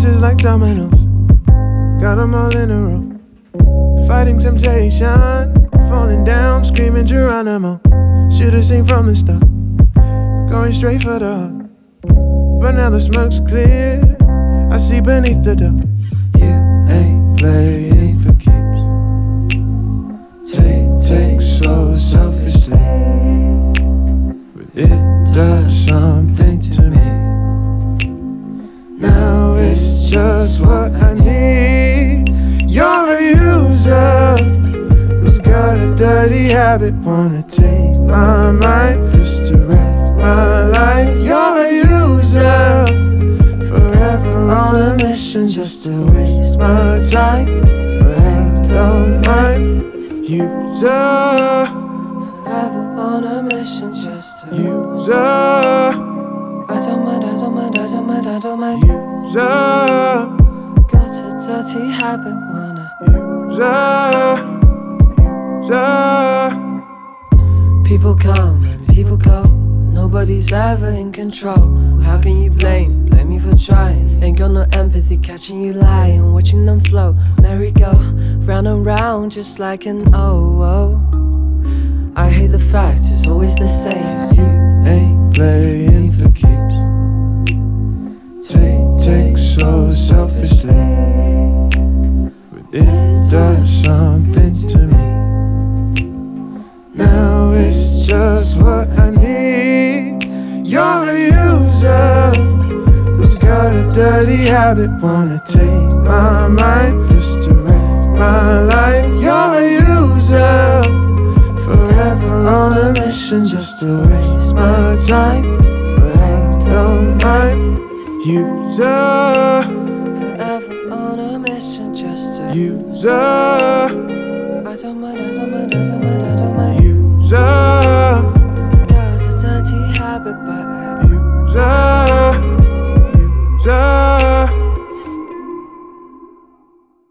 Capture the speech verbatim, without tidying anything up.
Pieces like dominoes, got them all in a row. Fighting temptation, falling down, screaming Geronimo. Should've seen from the start, going straight for the heart. But now the smoke's clear, I see beneath the dark. You ain't playing for keeps. Take, take so selfishly, but it does something to me. Now it's just what I need. You're a user who's got a dirty habit, wanna take my mind just to wreck my life. You're a user, forever on a mission just to waste my time. But I don't mind. User, forever on a mission just to user, I don't mind, I don't mind, I don't mind, I don't mind. User, got a dirty habit, wanna user, user. People come and people go, nobody's ever in control. How can you blame, blame me for trying? Ain't got no empathy, catching you lying, watching them flow, merry-go, round and round just like an oh-oh. I hate the fact it's always the same, 'cause you ain't playing for keeps. Take, take so selfishly, but it does something to me. Now it's just what I need. You're a user who's got a dirty habit, wanna take my mind just to wreck my life. You're a user, forever on a mission just to waste my time. But I don't mind. User, forever on a mission just to user, I don't mind, I don't mind, I don't mind.